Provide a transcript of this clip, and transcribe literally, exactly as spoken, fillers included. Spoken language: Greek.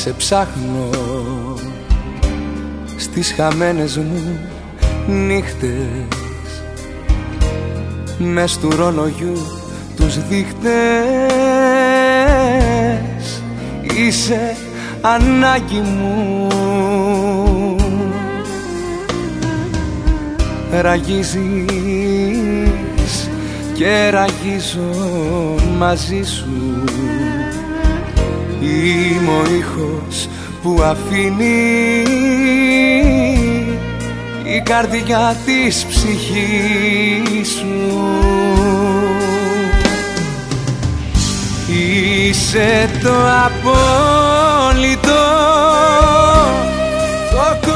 σε ψάχνω στις χαμένες μου νύχτες, μες του ρολογιού τους δείχτες. Είσαι ανάγκη μου, ραγίζεις και ραγίζω μαζί σου. Είμαι ο ήχος που αφήνει η καρδιά της ψυχής σου. Είσαι το απόλυτο, το